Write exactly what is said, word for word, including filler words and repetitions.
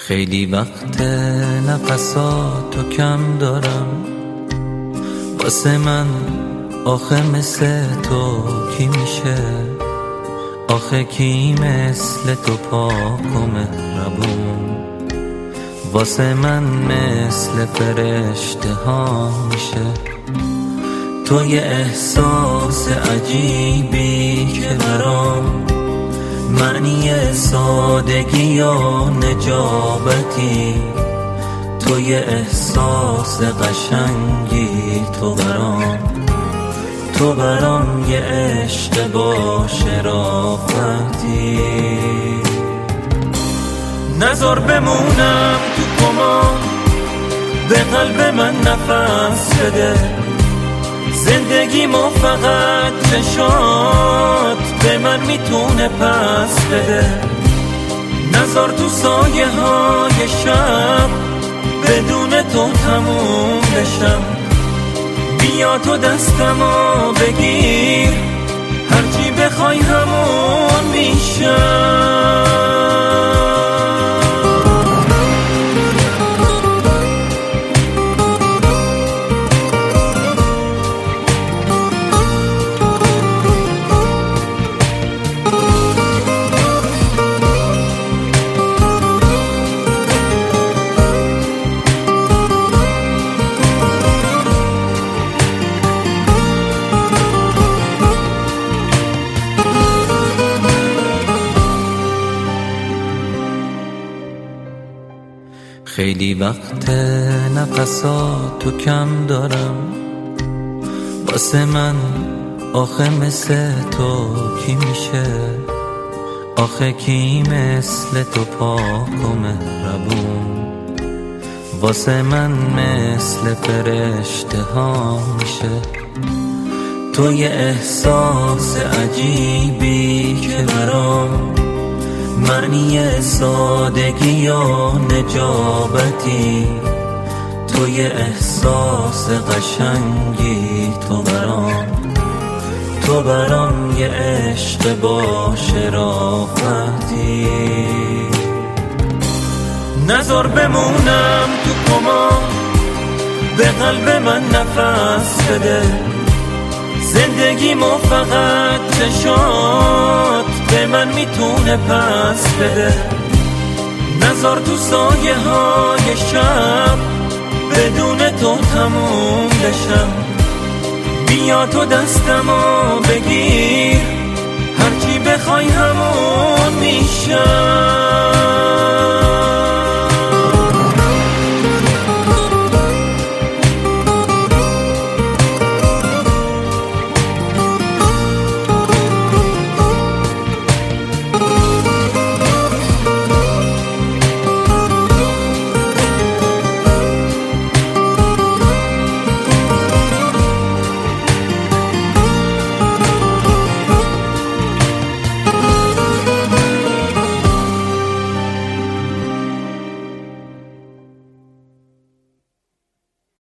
خیلی وقت نفساتو کم دارم، واسه من آخه مثل تو کی میشه؟ آخه کی مثل تو پاک و مهربون؟ واسه من مثل فرشته ها میشه؟ تو یه احساس عجیبی که برام معنی سادگی یا نجابتی، تو یه احساس قشنگی، تو برام تو برام یه عشق با شرافتی. نذار بمونم تو کما، به قلب من نفس بده، زندگی ما فقط چشات به من میتونه پس بده. نذار تو سایه های شب بدون تو تموم بشم، بیا تو دستمو بگیر، هرچی بخوای همون میشم. خیلی وقت نفساتو کم دارم، واسه من آخه مثل تو کی میشه؟ آخه کی مثل تو پاک و مهربون؟ واسه من مثل فرشته ها میشه؟ تو یه احساس عجیبی که برام معنی سادگی یا نجابتی، تو یه احساس قشنگی، تو برام تو برام یه عشق با شرافتی. نذار بمونم تو کما، به قلب من نفس بده، زندگی ما فقط چشات به من میتونه پس بده. نذار تو سایه های شب بدون تو تموم بشم، بیا تو دستمو بگیر، هرچی بخوای همون میشم.